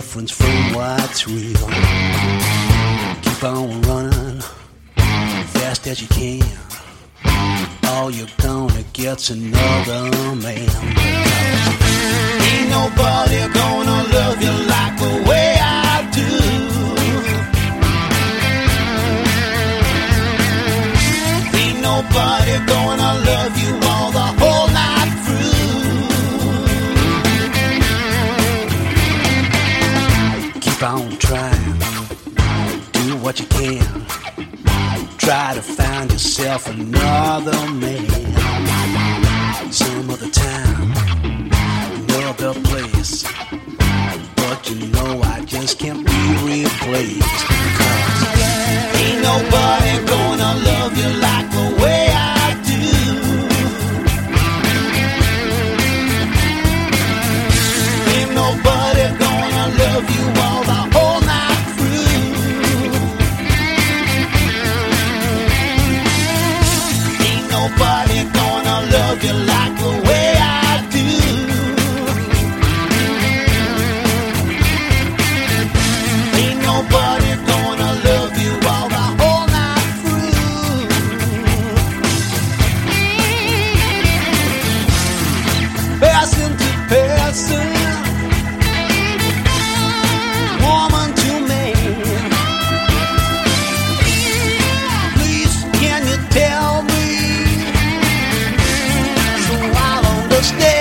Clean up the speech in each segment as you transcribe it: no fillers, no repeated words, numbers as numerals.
difference from what's real. Keep on running fast as you can. All you're gonna get's another man. Ain't nobody gonna love you like the way I do. Ain't nobody gonna love you all the whole night through. Keep on trying, do what you can. Try to find yourself another man. Some other time, another place. But you know I just can't be replaced. Cause ain't nobody gonna love you like the way I do. Ain't nobody gonna love you all the whole night through. Ain't nobody gonna love you like the way I do. Ain't nobody gonna love you all the whole night through. Person to person, woman to man. Please, can you tell me so I'll understand?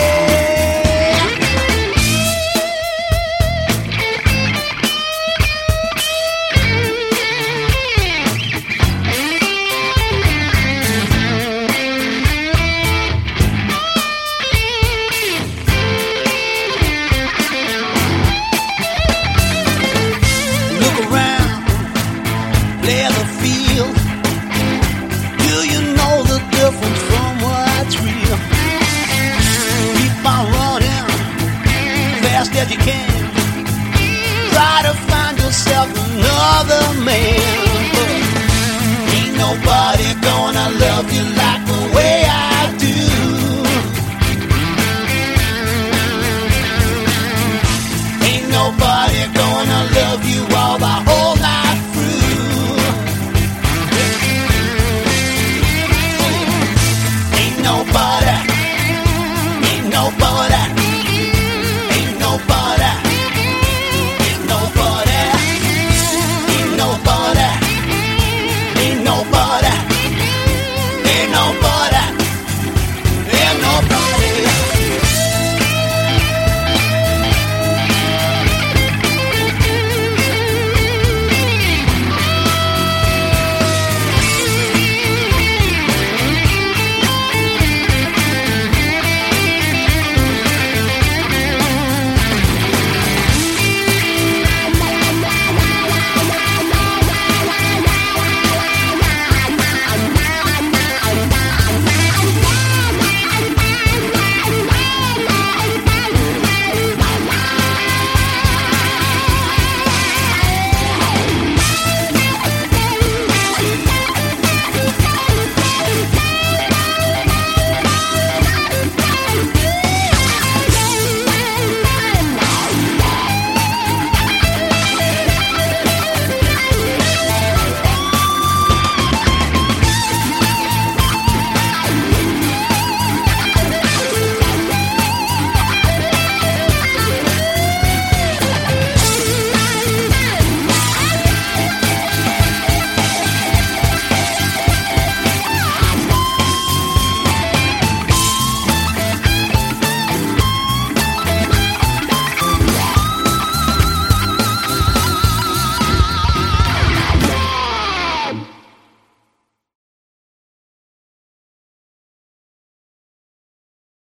Look around, play the field. Do you know the difference from what's real? Keep on running fast as you can. Try to find yourself another man.